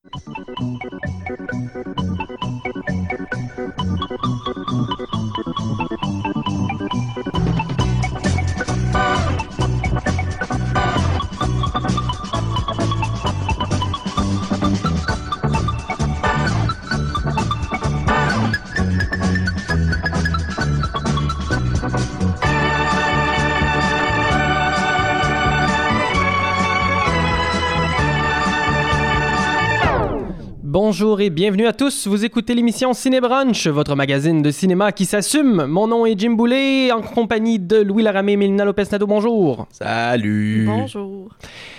Bonjour et bienvenue à tous, vous écoutez l'émission Cinébrunch, votre magazine de cinéma qui s'assume. Mon nom est Jim Boulet, en compagnie de Louis Laramé et Mélina Lopez-Nadeau. Bonjour. Salut. Bonjour.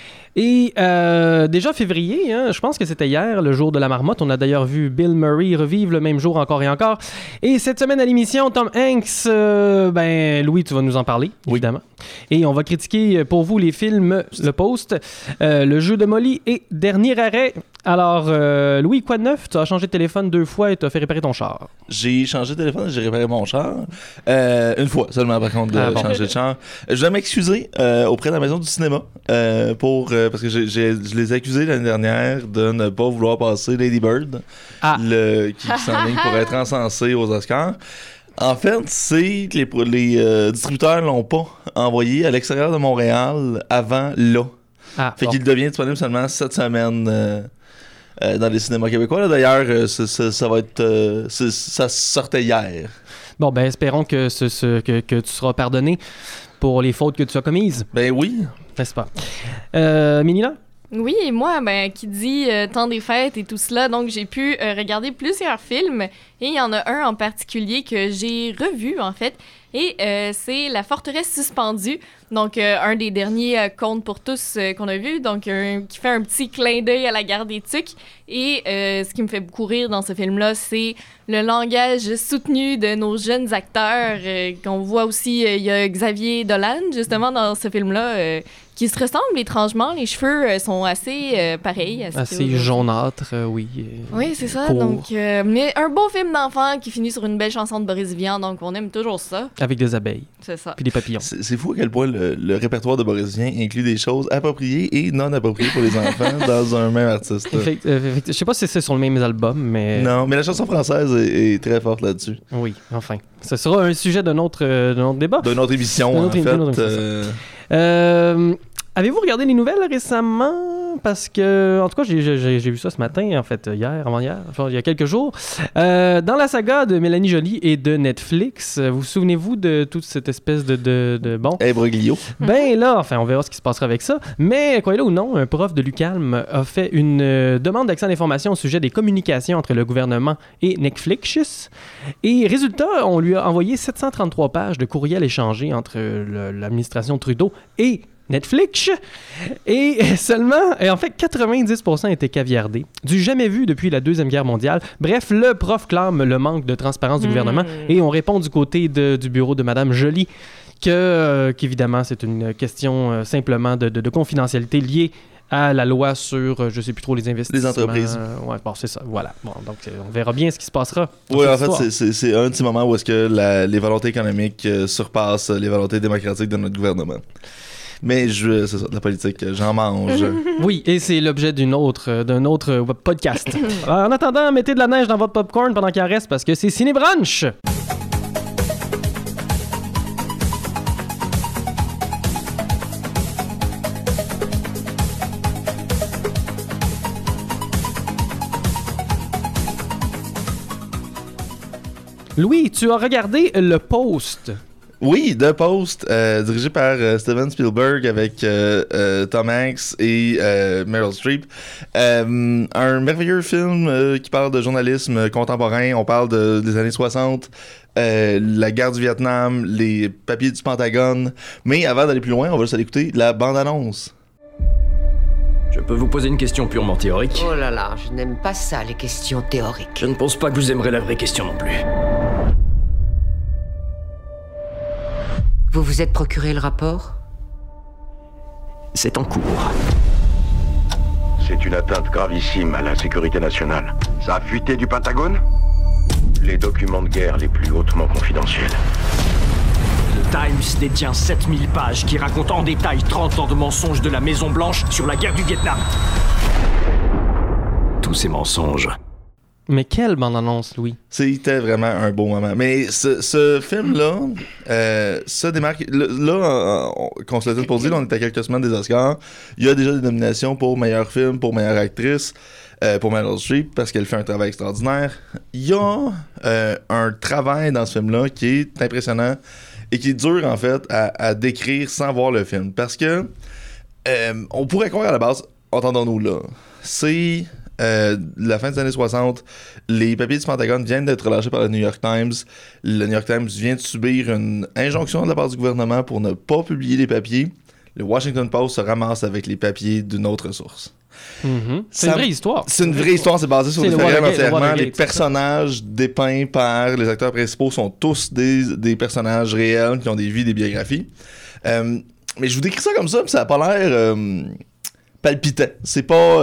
Et déjà février, hein, je pense que c'était hier, le jour de la marmotte. On a d'ailleurs vu Bill Murray revivre le même jour encore et encore. Et cette semaine à l'émission, Tom Hanks, Louis, tu vas nous en parler, évidemment. Et on va critiquer pour vous les films Le Post, Le Jeu de Molly et Dernier Arrêt. Alors, Louis, quoi de neuf? Tu as changé de téléphone 2 fois et tu as fait réparer ton char. J'ai changé de téléphone et j'ai réparé mon char. Une fois seulement, par contre, de changer de char. Je dois m'excuser auprès de la maison du cinéma parce que je les ai accusés l'année dernière de ne pas vouloir passer Lady Bird, qui s'enligne pour être encensé aux Oscars. En fait, c'est que les distributeurs l'ont pas envoyé à l'extérieur de Montréal avant là. Fait qu'il devient disponible seulement cette semaine dans les cinémas québécois. Là, d'ailleurs, ça va être... ça sortait hier. Bon, ben espérons que tu seras pardonné pour les fautes que tu as commises. Ben oui. N'est-ce pas? Mélina? Oui, et moi, qui dit temps des fêtes et tout cela, donc j'ai pu regarder plusieurs films, et il y en a un en particulier que j'ai revu, en fait, et c'est La Forteresse suspendue, donc un des derniers contes pour tous qu'on a vu, donc qui fait un petit clin d'œil à la guerre des Tucs, et ce qui me fait beaucoup rire dans ce film-là, c'est le langage soutenu de nos jeunes acteurs, qu'on voit aussi, il y a Xavier Dolan, justement, dans ce film-là, qui se ressemblent étrangement. Les cheveux sont assez pareils. Assez jaunâtres, oui. Oui, c'est ça. Donc, mais un beau film d'enfant qui finit sur une belle chanson de Boris Vian, donc on aime toujours ça. Avec des abeilles. C'est ça. Puis des papillons. C'est fou à quel point le répertoire de Boris Vian inclut des choses appropriées et non appropriées pour les enfants dans un même artiste. Je sais pas si c'est sur le même album, mais... Non, mais la chanson française est très forte là-dessus. Oui, enfin. Ce sera un sujet d'un autre débat. D'une autre émission, en fait. Avez-vous regardé les nouvelles récemment? Parce que, en tout cas, j'ai vu ça ce matin, en fait, avant-hier, enfin, il y a quelques jours. Dans la saga de Mélanie Joly et de Netflix, vous souvenez-vous de toute cette espèce de bon... Imbroglio. Ben là, enfin, on verra ce qui se passera avec ça. Mais, croyez-le ou non, un prof de l'UQAM a fait une demande d'accès à l'information au sujet des communications entre le gouvernement et Netflix. Et résultat, on lui a envoyé 733 pages de courriels échangés entre l'administration Trudeau et Netflix, et seulement, et en fait 90% étaient caviardés, du jamais vu depuis la Deuxième Guerre mondiale. Bref, le prof clame le manque de transparence du gouvernement, et on répond du côté du bureau de Madame Joly qu'évidemment c'est une question simplement de confidentialité liée à la loi sur, je sais plus trop, les investissements. Les entreprises. Ouais, bon, c'est ça, voilà. Bon, donc, on verra bien ce qui se passera. Oui, en fait, c'est un petit moment où est-ce que les volontés économiques surpassent les volontés démocratiques de notre gouvernement. Mais c'est ça, de la politique, j'en mange. Oui, et c'est l'objet d'un autre podcast. En attendant, mettez de la neige dans votre popcorn pendant qu'il en reste parce que c'est Cinébrunch! Louis, tu as regardé Le Post. Oui, The Post, dirigé par Steven Spielberg avec Tom Hanks et Meryl Streep. Un merveilleux film qui parle de journalisme contemporain. On parle des années 60, la guerre du Vietnam, les papiers du Pentagone. Mais avant d'aller plus loin, on va juste aller écouter la bande-annonce. Je peux vous poser une question purement théorique? Oh là là, je n'aime pas ça, les questions théoriques. Je ne pense pas que vous aimerez la vraie question non plus. Vous vous êtes procuré le rapport? C'est en cours. C'est une atteinte gravissime à la sécurité nationale. Ça a fuité du Pentagone? Les documents de guerre les plus hautement confidentiels. Le Times détient 7000 pages qui racontent en détail 30 ans de mensonges de la Maison-Blanche sur la guerre du Vietnam. Tout ces mensonges. Mais quelle bande-annonce, Louis. C'était vraiment un beau moment. Mais ce film-là se démarque. Là, qu'on se le dise pour dire, là, on est à quelques semaines des Oscars. Il y a déjà des nominations pour meilleur film, pour meilleure actrice, pour Meryl Streep, parce qu'elle fait un travail extraordinaire. Il y a un travail dans ce film-là qui est impressionnant et qui est dur, en fait, à décrire sans voir le film. Parce que on pourrait croire à la base, entendons-nous là, c'est la fin des années 60, les papiers du Pentagone viennent d'être relâchés par le New York Times. Le New York Times vient de subir une injonction de la part du gouvernement pour ne pas publier les papiers. Le Washington Post se ramasse avec les papiers d'une autre source. Mm-hmm. C'est une vraie histoire. C'est une vraie histoire, c'est basé sur des faits réels entièrement. Les personnages dépeints par les acteurs principaux sont tous des personnages réels qui ont des vies, des biographies. Mais je vous décris ça comme ça, puis ça a pas l'air palpitant. C'est pas...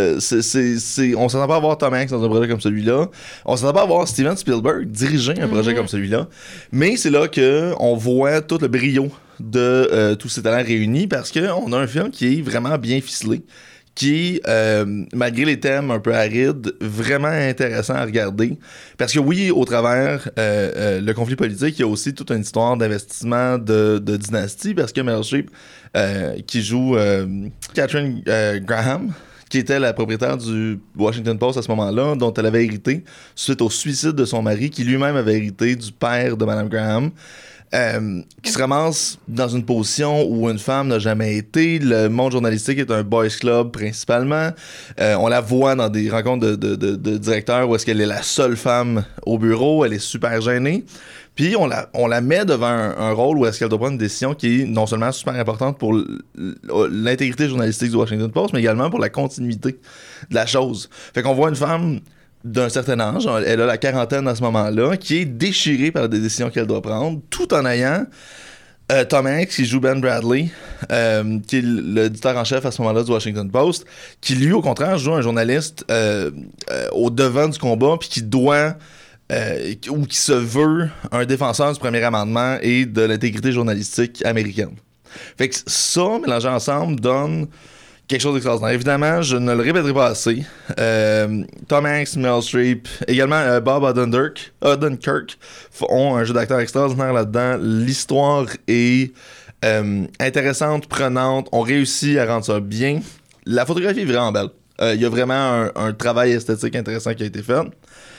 on s'attend pas à voir Tom Hanks dans un projet comme celui-là. On s'attend pas à voir Steven Spielberg diriger un projet comme celui-là. Mais c'est là qu'on voit tout le brio de tous ces talents réunis, parce qu'on a un film qui est vraiment bien ficelé, qui, malgré les thèmes un peu arides, vraiment intéressant à regarder. Parce que oui, au travers le conflit politique, il y a aussi toute une histoire d'investissement de dynastie, parce que Meryl Streep, qui joue Catherine Graham, qui était la propriétaire du Washington Post à ce moment-là, dont elle avait hérité suite au suicide de son mari, qui lui-même avait hérité du père de Madame Graham, qui se ramasse dans une position où une femme n'a jamais été. Le monde journalistique est un boys club principalement. On la voit dans des rencontres de directeurs où est-ce qu'elle est la seule femme au bureau. Elle est super gênée. Puis on la met devant un rôle où est-ce qu'elle doit prendre une décision qui est non seulement super importante pour l'intégrité journalistique du Washington Post, mais également pour la continuité de la chose. Fait qu'on voit une femme d'un certain âge, elle a la quarantaine à ce moment-là, qui est déchirée par les décisions qu'elle doit prendre, tout en ayant Tom Hanks, qui joue Ben Bradley, qui est l'éditeur en chef à ce moment-là du Washington Post, qui lui, au contraire, joue un journaliste au devant du combat, puis qui doit... ou qui se veut un défenseur du premier amendement et de l'intégrité journalistique américaine. Fait que ça, mélangé ensemble, donne quelque chose d'extraordinaire. Évidemment, je ne le répéterai pas assez. Tom Hanks, Meryl Streep, également Bob Odenkirk ont un jeu d'acteur extraordinaire là-dedans. L'histoire est intéressante, prenante. On réussit à rendre ça bien. La photographie est vraiment belle. Il y a vraiment un travail esthétique intéressant qui a été fait.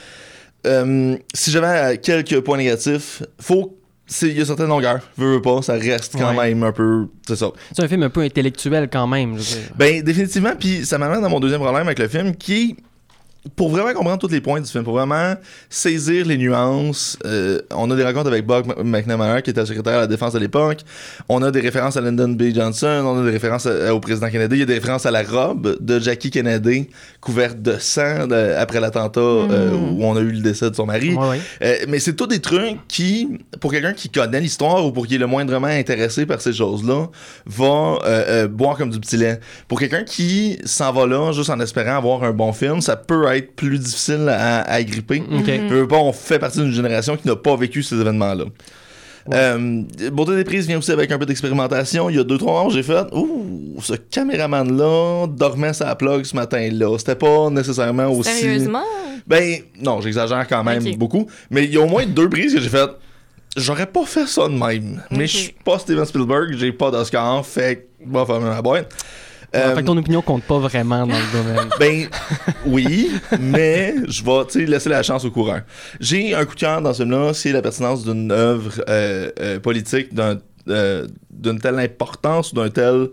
Si j'avais quelques points négatifs, il y a certaines longueurs, veux pas, ça reste quand même un peu, c'est ça. C'est un film un peu intellectuel quand même, je veux dire. Ben définitivement, puis ça m'amène à mon deuxième problème avec le film, qui, pour vraiment comprendre tous les points du film, pour vraiment saisir les nuances, on a des rencontres avec Buck McNamara, qui était le secrétaire à la défense à l'époque, on a des références à Lyndon B. Johnson, on a des références au président Kennedy, il y a des références à la robe de Jackie Kennedy, couverte de sang après l'attentat où on a eu le décès de son mari. Mais c'est tous des trucs qui, pour quelqu'un qui connaît l'histoire ou pour qui est le moindrement intéressé par ces choses-là, va boire comme du petit lait. Pour quelqu'un qui s'en va là juste en espérant avoir un bon film, ça peut être plus difficile à agripper. On fait partie d'une génération qui n'a pas vécu ces événements-là. Beauté des prises vient aussi avec un peu d'expérimentation. Il y a 2-3 ans, j'ai fait ce caméraman-là dormait sa plug ce matin-là. C'était pas nécessairement aussi... Sérieusement? Ben, non, j'exagère quand même beaucoup. Mais il y a au moins 2 prises que j'ai fait. J'aurais pas fait ça de même. Mais je suis pas Steven Spielberg, j'ai pas d'Oscar, fait que va faire ma boîte. Fait que ton opinion compte pas vraiment dans le domaine. Ben, oui, mais je vais laisser la chance au courant. J'ai un coup de cœur dans ce film-là, c'est la pertinence d'une œuvre politique d'une telle importance, d'un tel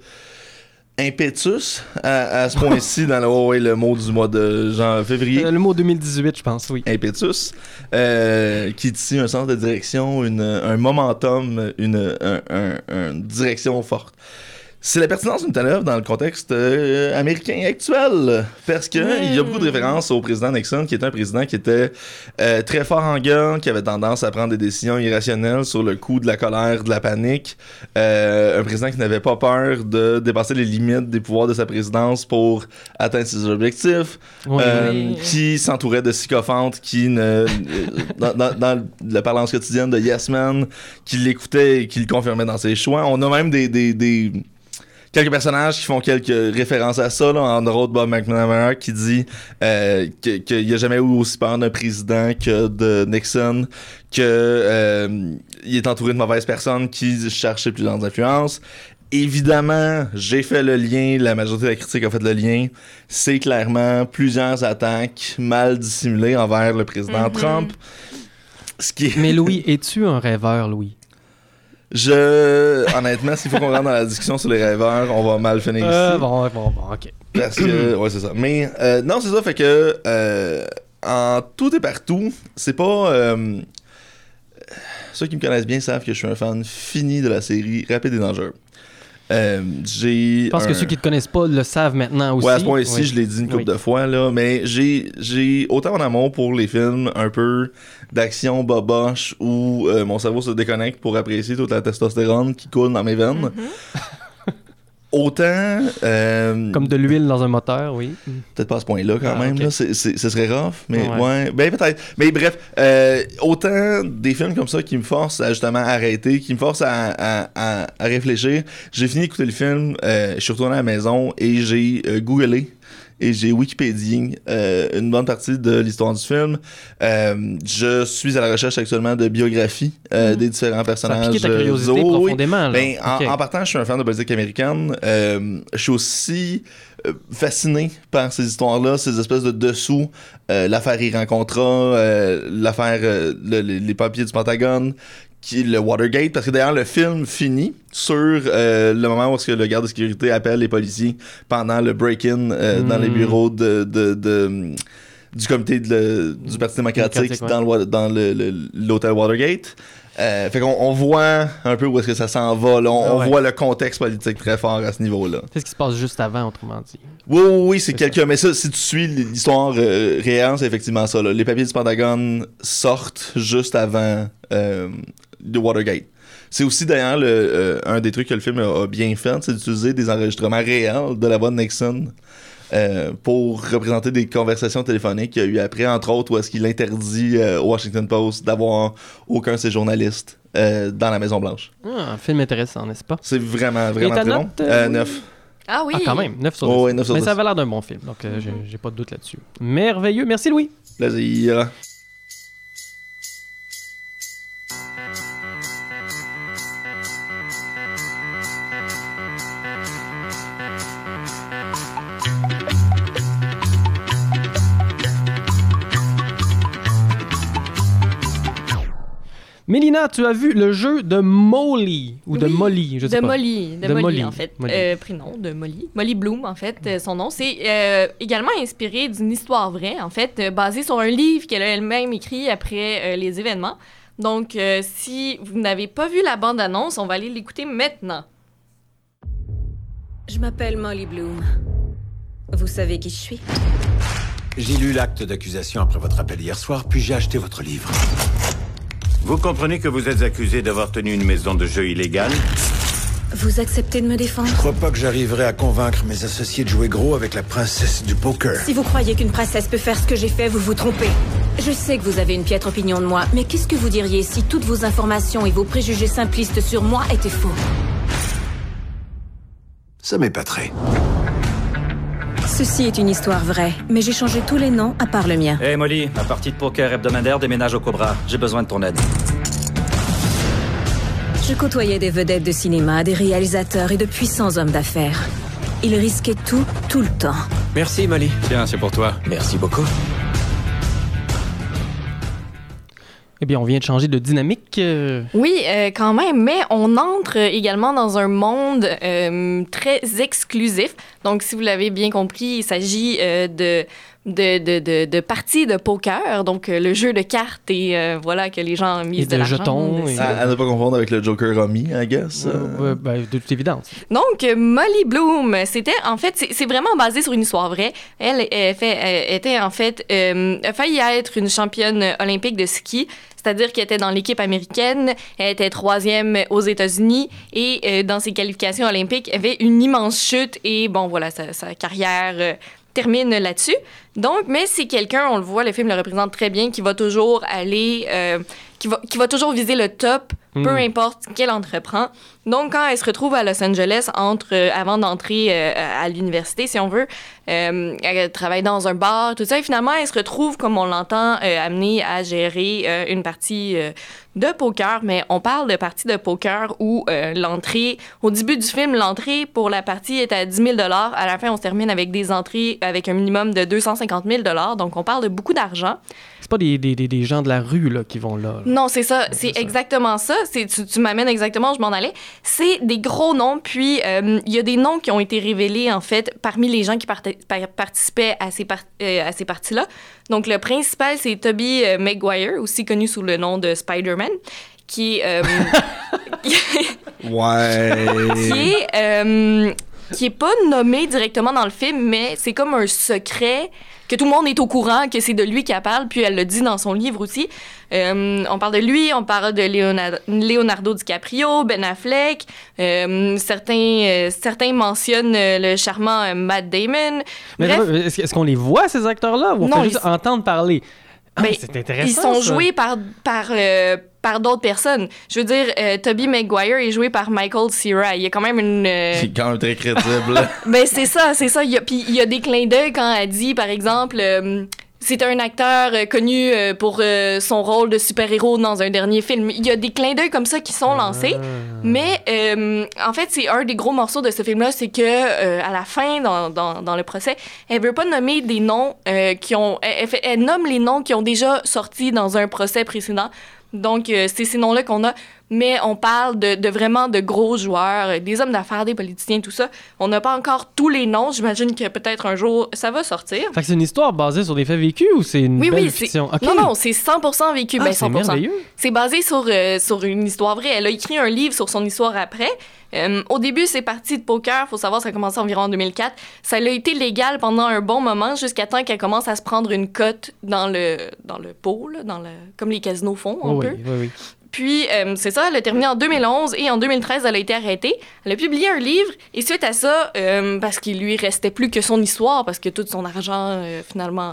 impétus à ce point-ci dans le mot du mois de février. Le mot 2018, je pense, oui. Impétus, qui est ici un sens de direction, un momentum, une direction forte. C'est la pertinence d'une telle œuvre dans le contexte américain actuel, parce que il y a beaucoup de références au président Nixon, qui était un président qui était très fort en gueule, qui avait tendance à prendre des décisions irrationnelles sur le coup de la colère, de la panique, un président qui n'avait pas peur de dépasser les limites des pouvoirs de sa présidence pour atteindre ses objectifs, qui s'entourait de sycophantes, qui dans la parlance quotidienne de Yes Man, qui l'écoutait et qui le confirmait dans ses choix. On a même des quelques personnages qui font quelques références à ça, là, en autres Bob McNamara qui dit qu'il n'y a jamais eu aussi peur d'un président que de Nixon, que il est entouré de mauvaises personnes qui cherchent ses plus grandes influences. Évidemment, j'ai fait le lien, la majorité de la critique a fait le lien. C'est clairement plusieurs attaques mal dissimulées envers le président Trump. Ce qui est... Mais Louis, es-tu un rêveur, Louis? Honnêtement, s'il faut qu'on rentre dans la discussion sur les rêveurs, on va mal finir ici. Bon, ok. Parce que, ouais, c'est ça. Mais, non, c'est ça, fait que, en tout et partout, c'est pas... ceux qui me connaissent bien savent que je suis un fan fini de la série Rapide et Dangereux. Je pense que ceux qui te connaissent pas le savent maintenant aussi. Ouais, à ce point-ci, je l'ai dit une couple de fois, là, mais j'ai autant mon amour pour les films un peu d'action boboche où mon cerveau se déconnecte pour apprécier toute la testostérone qui coule dans mes veines. Autant... Comme de l'huile dans un moteur, oui. Peut-être pas à ce point-là, quand même. Okay. Là, ce serait rough, mais ouais. Ben, peut-être. Mais bref, autant des films comme ça qui me forcent à justement arrêter, qui me forcent à réfléchir. J'ai fini d'écouter le film, je suis retourné à la maison et j'ai googlé et j'ai Wikipédié une bonne partie de l'histoire du film. Je suis à la recherche actuellement de biographies des différents personnages. Ça a piqué ta curiosité profondément. Ben, en partant, je suis un fan de politique américaine. Je suis aussi fasciné par ces histoires-là, ces espèces de dessous. L'affaire Iran-Contra, l'affaire les papiers du Pentagone, qui est le Watergate, parce que d'ailleurs le film finit sur le moment où le garde de sécurité appelle les policiers pendant le break-in dans les bureaux du comité du Parti démocratique dans l'hôtel Watergate. Fait qu'on voit un peu où est-ce que ça s'en va. Là. On voit le contexte politique très fort à ce niveau-là. C'est ce qui se passe juste avant, autrement dit. Oui, c'est quelqu'un. Mais ça, si tu suis l'histoire réelle, c'est effectivement ça. Là. Les papiers du Pentagone sortent juste avant de Watergate. C'est aussi d'ailleurs un des trucs que le film a bien fait, c'est d'utiliser des enregistrements réels de la voix de Nixon pour représenter des conversations téléphoniques qu'il y a eu après, entre autres, où est-ce qu'il interdit au Washington Post d'avoir aucun de ses journalistes dans la Maison-Blanche. Un film intéressant, n'est-ce pas? C'est vraiment très bon. 9. Ah oui! Ah, quand même, 9 sur 10. Oh, 9 sur 10. Mais ça avait l'air d'un bon film, donc j'ai pas de doute là-dessus. Merveilleux. Merci, Louis. Plaisir. Mélina, tu as vu le jeu de Molly, ou de Molly, je sais pas. De Molly, en fait. Prénom de Molly. Molly Bloom, en fait, son nom. C'est également inspiré d'une histoire vraie, en fait, basée sur un livre qu'elle a elle-même écrit après les événements. Donc, si vous n'avez pas vu la bande-annonce, on va aller l'écouter maintenant. Je m'appelle Molly Bloom. Vous savez qui je suis? J'ai lu l'acte d'accusation après votre appel hier soir, puis j'ai acheté votre livre. Vous comprenez que vous êtes accusé d'avoir tenu une maison de jeu illégale? Vous acceptez de me défendre? Je crois pas que j'arriverai à convaincre mes associés de jouer gros avec la princesse du poker. Si vous croyez qu'une princesse peut faire ce que j'ai fait, vous vous trompez. Je sais que vous avez une piètre opinion de moi, mais qu'est-ce que vous diriez si toutes vos informations et vos préjugés simplistes sur moi étaient faux? Ça m'épaterait. Ceci est une histoire vraie, mais j'ai changé tous les noms à part le mien. Hey Molly, ma partie de poker hebdomadaire déménage au Cobra. J'ai besoin de ton aide. Je côtoyais des vedettes de cinéma, des réalisateurs et de puissants hommes d'affaires. Ils risquaient tout le temps. Merci Molly. Tiens, c'est pour toi. Merci beaucoup. Eh bien, on vient de changer de dynamique. Oui, quand même, mais on entre également dans un monde très exclusif. Donc, si vous l'avez bien compris, il s'agit de parties de poker, donc le jeu de cartes et voilà que les gens misent de l'argent. Jetons. À ne pas confondre avec le Joker Rummy, I guess. Ben, de toute évidence. Donc, Molly Bloom, c'était en fait, c'est vraiment basé sur une histoire vraie. Elle était en fait, a failli être une championne olympique de ski. C'est-à-dire qu'elle était dans l'équipe américaine, elle était 3e aux États-Unis et dans ses qualifications olympiques, elle avait une immense chute et bon, voilà, sa carrière termine là-dessus. Donc, mais c'est quelqu'un, on le voit, le film le représente très bien, qui va toujours aller, qui va toujours viser le top, peu importe qu'elle entreprend. Donc, quand elle se retrouve à Los Angeles, avant d'entrer à l'université, si on veut, elle travaille dans un bar, tout ça, et finalement, elle se retrouve, comme on l'entend, amenée à gérer une partie de poker, mais on parle de partie de poker où l'entrée, au début du film, l'entrée pour la partie est à 10 000 $. À la fin, on se termine avec des entrées avec un minimum de 250 000 $. Donc, on parle de beaucoup d'argent. C'est pas des gens de la rue là, qui vont là. Non, c'est ça. C'est exactement ça. Tu m'amènes exactement, je m'en allais. C'est des gros noms, puis il y a des noms qui ont été révélés, en fait, parmi les gens qui participaient à ces parties-là. Donc, le principal, c'est Tobey Maguire, aussi connu sous le nom de Spider-Man, qui est... qui est pas nommé directement dans le film, mais c'est comme un secret que tout le monde est au courant que c'est de lui qu'elle parle, puis elle le dit dans son livre aussi. On parle de lui, on parle de Leonardo DiCaprio, Ben Affleck, certains mentionnent le charmant Matt Damon. Mais est-ce qu'on les voit, ces acteurs-là, ou on fait juste entendre parler? C'est intéressant. Ils sont joués par d'autres personnes. Je veux dire, Tobey Maguire est joué par Michael Cera. Il y a quand même une... C'est quand même très crédible. C'est ça. Puis il y a des clins d'œil quand elle dit, par exemple... c'est un acteur connu pour son rôle de super-héros dans un dernier film. Il y a des clins d'œil comme ça qui sont lancés. Mais en fait, c'est un des gros morceaux de ce film-là, c'est que à la fin, dans le procès, elle veut pas nommer des noms qui ont... Elle nomme les noms qui ont déjà sorti dans un procès précédent. Donc, c'est ces noms-là qu'on a. Mais on parle de vraiment de gros joueurs, des hommes d'affaires, des politiciens, tout ça. On n'a pas encore tous les noms. J'imagine que peut-être un jour, ça va sortir. Fait que c'est une histoire basée sur des faits vécus ou c'est une belle fiction? Okay. Non, c'est 100% vécu. Ah, c'est 100%. merveilleux. C'est basé sur une histoire vraie. Elle a écrit un livre sur son histoire après. Au début, c'est parti de poker. Faut savoir, ça a commencé environ en 2004. Ça a été légal pendant un bon moment, jusqu'à temps qu'elle commence à se prendre une cote dans le pot, là, comme les casinos font un peu. Oui. Puis, c'est ça, elle a terminé en 2011 et en 2013, elle a été arrêtée. Elle a publié un livre et suite à ça, parce qu'il lui restait plus que son histoire, parce que tout son argent, finalement,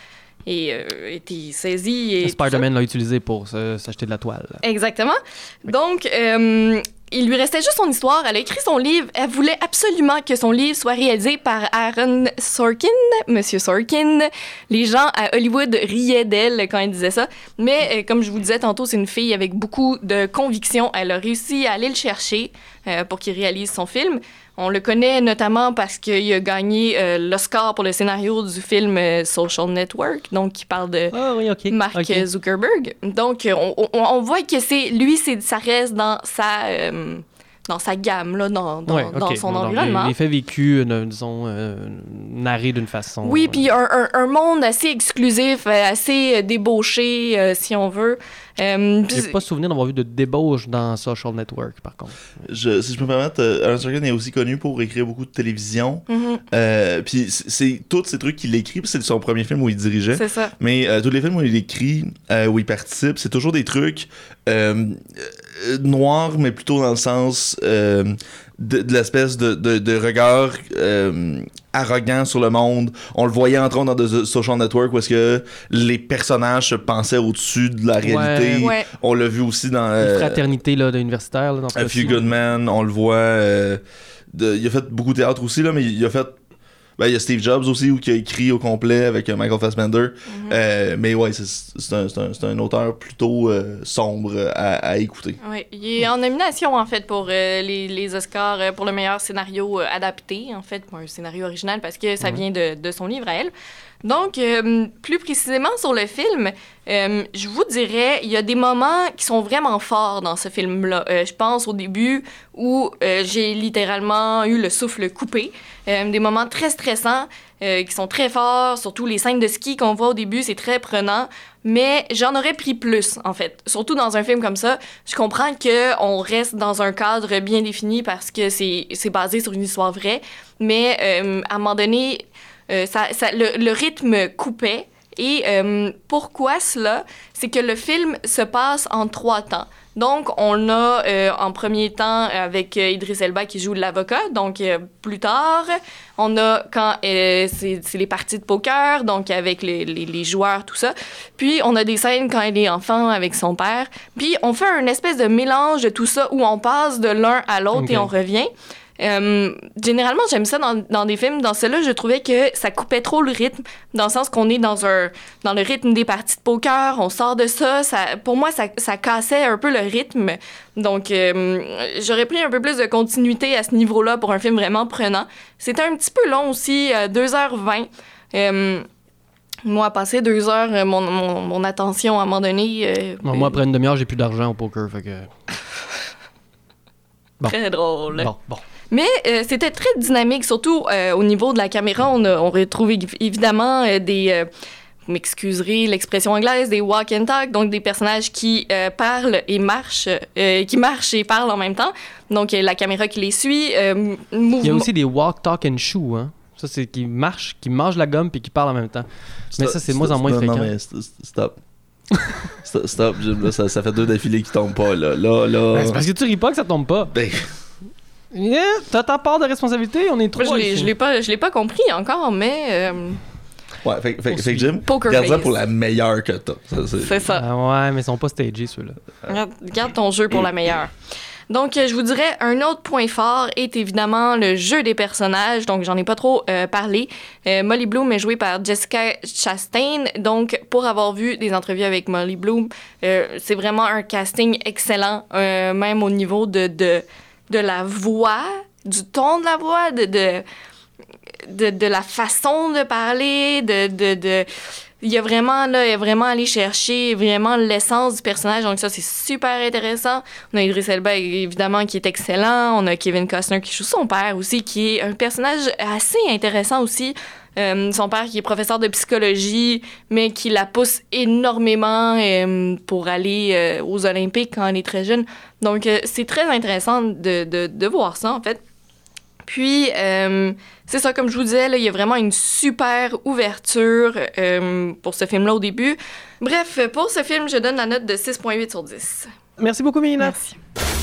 été saisi. Et Spider-Man l'a utilisé pour s'acheter de la toile. Exactement. Oui. Donc, il lui restait juste son histoire. Elle a écrit son livre. Elle voulait absolument que son livre soit réalisé par Aaron Sorkin, Monsieur Sorkin. Les gens à Hollywood riaient d'elle quand elle disait ça. Mais comme je vous disais tantôt, c'est une fille avec beaucoup de conviction. Elle a réussi à aller le chercher pour qu'il réalise son film. On le connaît notamment parce qu'il a gagné l'Oscar pour le scénario du film Social Network, donc qui parle de Mark Zuckerberg. Donc, on voit que ça reste dans sa gamme, là, dans son environnement. Les faits vécus, disons, narrés d'une façon... Oui, puis un monde assez exclusif, assez débauché, si on veut. J'ai pas souvenir d'avoir vu de débauche dans Social Network, par contre. Si je peux me permettre, Aaron Sorkin est aussi connu pour écrire beaucoup de télévision. Puis c'est tous ces trucs qu'il écrit, puis c'est son premier film où il dirigeait. C'est ça. Mais tous les films où il écrit, où il participe, c'est toujours des trucs noirs, mais plutôt dans le sens de l'espèce de regard arrogant sur le monde. On le voyait entre autres dans The Social Network où est-ce que les personnages se pensaient au-dessus de la réalité. Ouais. On l'a vu aussi dans... Fraternité là, d'universitaire. Dans A Few Good Men, on le voit. Il a fait beaucoup de théâtre aussi, là, mais il a fait... il y a Steve Jobs aussi qui a écrit au complet avec Michael Fassbender. Mais ouais, c'est un auteur plutôt sombre à écouter. Oui, il est en nomination en fait pour les Oscars pour le meilleur scénario adapté, en fait, pour un scénario original parce que ça vient de son livre à elle. Donc, plus précisément sur le film, je vous dirais, il y a des moments qui sont vraiment forts dans ce film-là. Je pense au début où j'ai littéralement eu le souffle coupé. Des moments très stressants qui sont très forts, surtout les scènes de ski qu'on voit au début, c'est très prenant. Mais j'en aurais pris plus, en fait. Surtout dans un film comme ça, je comprends qu'on reste dans un cadre bien défini parce que c'est basé sur une histoire vraie. Mais à un moment donné... le rythme coupait Et pourquoi cela? C'est que le film se passe en 3 temps. Donc, on a en premier temps avec Idriss Elba qui joue l'avocat, donc plus tard. On a quand c'est les parties de poker, donc avec les joueurs, tout ça. Puis, on a des scènes quand elle est enfant avec son père. Puis, on fait une espèce de mélange de tout ça où on passe de l'un à l'autre et on revient. Généralement, j'aime ça dans des films. Dans celui-là, je trouvais que ça coupait trop le rythme, dans le sens qu'on est dans le rythme des parties de poker, on sort de ça. Pour moi, ça cassait un peu le rythme. Donc, j'aurais pris un peu plus de continuité à ce niveau-là pour un film vraiment prenant. C'était un petit peu long aussi, 2h20. Moi, passer 2 heures, mon attention à un moment donné... moi, après une demi-heure, j'ai plus d'argent au poker, fait que... Bon. Très drôle. Bon. Mais c'était très dynamique, surtout au niveau de la caméra. On retrouve évidemment des... vous m'excuserez l'expression anglaise, des walk and talk, donc des personnages qui parlent et marchent, qui marchent et parlent en même temps. Donc la caméra qui les suit. Il y a aussi des walk, talk and chew, hein? Ça, c'est qui marchent, qui mangent la gomme puis qui parlent en même temps. Mais ça, c'est de moins en moins fréquent. Non, mais stop. Stop, Jim, là, ça fait 2 d'affilée qui tombent pas, là. Ben, c'est parce que tu ris pas que ça tombe pas. Yeah, t'as ta part de responsabilité, on est 3. Moi, je l'ai pas compris encore, mais... Ouais, fait que Jim, garde ça pour la meilleure que t'as. C'est ça. Ouais, mais ils sont pas stagés, ceux-là. Garde ton jeu pour la meilleure. Donc, je vous dirais, un autre point fort est évidemment le jeu des personnages. Donc, j'en ai pas trop parlé. Molly Bloom est jouée par Jessica Chastain. Donc, pour avoir vu des entrevues avec Molly Bloom, c'est vraiment un casting excellent, même au niveau de la voix, du ton de la voix, de la façon de parler, il y a vraiment allé chercher vraiment l'essence du personnage, donc ça, c'est super intéressant. On a Idriss Elba, évidemment, qui est excellent. On a Kevin Costner qui joue son père aussi, qui est un personnage assez intéressant aussi. Son père qui est professeur de psychologie, mais qui la pousse énormément pour aller aux Olympiques quand elle est très jeune. Donc, c'est très intéressant de voir ça, en fait. Puis, c'est ça, comme je vous disais, là, il y a vraiment une super ouverture pour ce film-là au début. Bref, pour ce film, je donne la note de 6.8 sur 10. Merci beaucoup, Mélina. Merci.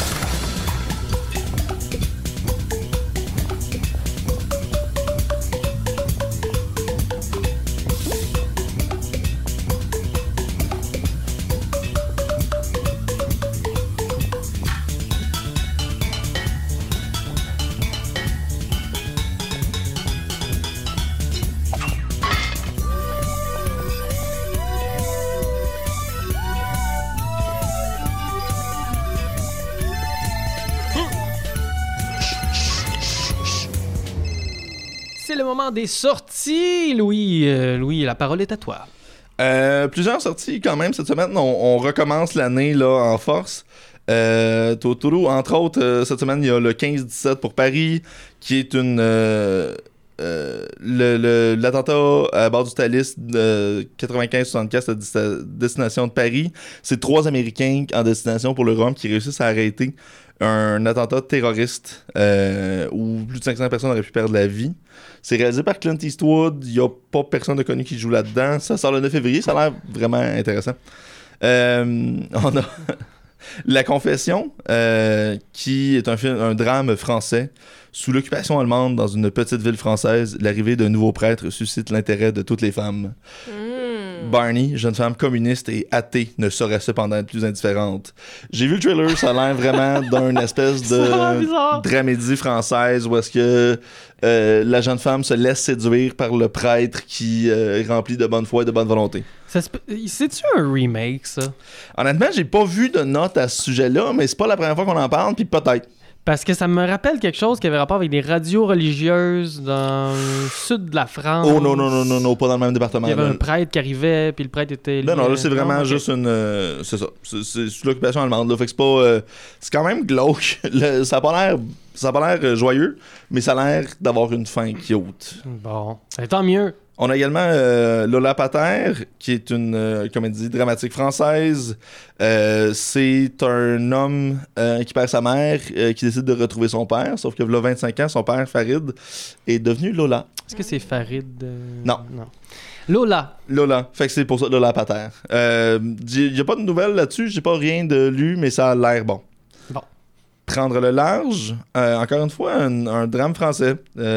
C'est le moment des sorties, Louis. Louis, la parole est à toi. Plusieurs sorties quand même cette semaine. On recommence l'année là en force. Totoro, entre autres, cette semaine, il y a le 15-17 pour Paris, qui est l'attentat à bord du Thalys 95-64 à destination de Paris. C'est 3 Américains en destination pour le Rhum qui réussissent à arrêter un attentat terroriste où plus de 500 personnes auraient pu perdre la vie. C'est réalisé par Clint Eastwood. Il n'y a pas personne de connu qui joue là-dedans. Ça sort le 9 février. Ça a l'air vraiment intéressant. On a La Confession, qui est un drame français. Sous l'occupation allemande dans une petite ville française, l'arrivée d'un nouveau prêtre suscite l'intérêt de toutes les femmes. Barney, jeune femme communiste et athée, ne saurait cependant être plus indifférente. J'ai vu le trailer, ça a l'air vraiment d'une espèce de dramédie française où est-ce que la jeune femme se laisse séduire par le prêtre qui est rempli de bonne foi et de bonne volonté. C'est-tu un remake, ça? Honnêtement, j'ai pas vu de notes à ce sujet-là, mais c'est pas la première fois qu'on en parle, puis peut-être. Parce que ça me rappelle quelque chose qui avait rapport avec des radios religieuses dans le sud de la France. Oh non, pas dans le même département. Il y avait un prêtre qui arrivait, puis le prêtre était... Non, là, c'est vraiment juste une... c'est ça. C'est sous l'occupation allemande, là. Fait que c'est pas... c'est quand même glauque. Ça a pas l'air joyeux, mais ça a l'air d'avoir une fin cute. Bon, tant mieux. On a également Lola Pater, qui est une comédie dramatique française. C'est un homme qui perd sa mère, qui décide de retrouver son père. Sauf que, il y a 25 ans, son père, Farid, est devenu Lola. Est-ce que c'est Farid? Non. Lola. Fait que c'est pour ça Lola Pater. Il n'y a pas de nouvelles là-dessus, j'ai pas rien de lu, mais ça a l'air bon. Bon. Prendre le large, encore une fois, un drame français.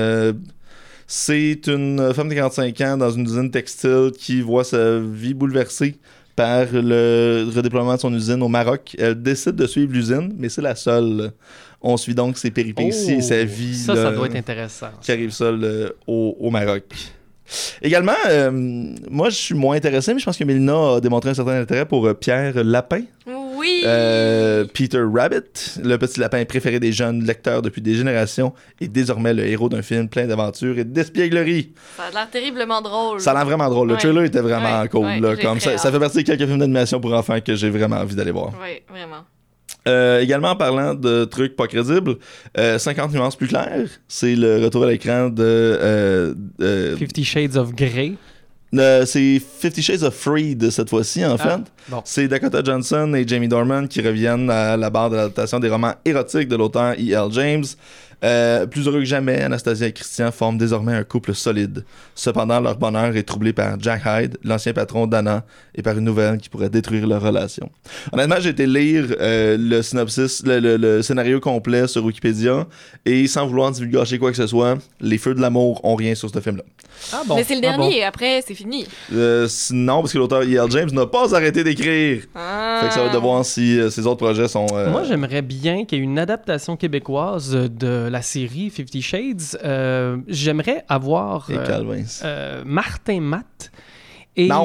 C'est une femme de 45 ans dans une usine textile qui voit sa vie bouleversée par le redéploiement de son usine au Maroc. Elle décide de suivre l'usine, mais c'est la seule. On suit donc ses péripéties et sa vie. Ça doit être intéressant. Qui arrive seule au Maroc. Également, moi je suis moins intéressé, mais je pense que Mélina a démontré un certain intérêt pour Pierre Lapin. Oui! Peter Rabbit, le petit lapin préféré des jeunes lecteurs depuis des générations, est désormais le héros d'un film plein d'aventures et d'espièglerie. Ça a l'air terriblement drôle. Ça a l'air vraiment drôle. Le trailer était vraiment cool. Là, comme ça fait partie de quelques films d'animation pour enfants que j'ai vraiment envie d'aller voir. Oui, vraiment. Également, en parlant de trucs pas crédibles, 50 nuances plus claires, c'est le retour à l'écran de... 50 Shades of Grey. C'est 50 Shades of Freed cette fois-ci, en fait. Bon. C'est Dakota Johnson et Jamie Dornan qui reviennent à la barre de l'adaptation des romans érotiques de l'auteur E.L. James. Plus heureux que jamais, Anastasia et Christian forment désormais un couple solide. Cependant, leur bonheur est troublé par Jack Hyde, l'ancien patron d'Anna, et par une nouvelle qui pourrait détruire leur relation. Honnêtement, j'ai été lire le synopsis, le scénario complet sur Wikipédia, et sans vouloir divulgacher quoi que ce soit, les feux de l'amour ont rien sur ce film-là. Ah bon? Mais c'est le dernier, et après, c'est fini. Non, parce que l'auteur E.L. James n'a pas arrêté d'écrire. Fait que ça va devoir si ses autres projets sont... Moi, j'aimerais bien qu'il y ait une adaptation québécoise de la série 50 Shades. J'aimerais avoir Martin Matt et non.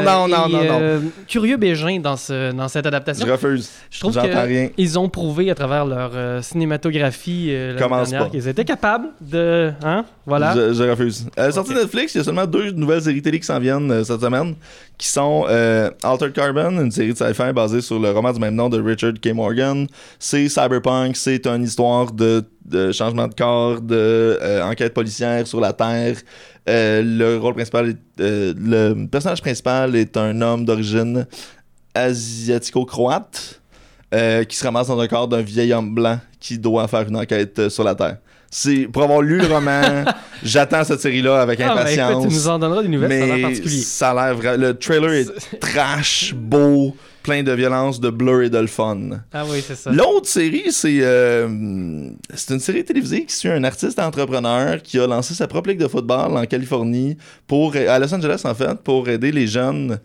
Curieux Bégin dans cette adaptation. Je refuse. Je trouve qu'ils ont prouvé à travers leur cinématographie l'année dernière qu'ils étaient capables de... Hein? Voilà. Je refuse. Sorti Netflix, il y a seulement 2 nouvelles séries télé qui s'en viennent cette semaine, qui sont Altered Carbon, une série de sci-fi basée sur le roman du même nom de Richard K. Morgan. C'est cyberpunk, c'est une histoire de changement de corps, enquête policière sur la Terre. Le rôle principal, le personnage principal est un homme d'origine asiatico-croate qui se ramasse dans un corps d'un vieil homme blanc qui doit faire une enquête sur la Terre. Pour avoir lu le roman, j'attends cette série-là avec impatience. Écoute, tu nous en donneras des nouvelles, ça a l'air particulier. Ça a l'air le trailer est trash, beau, plein de violence, de blur et de le fun. Ah oui, c'est ça. L'autre série, c'est une série télévisée qui suit un artiste entrepreneur qui a lancé sa propre ligue de football en Californie, à Los Angeles en fait, pour aider les jeunes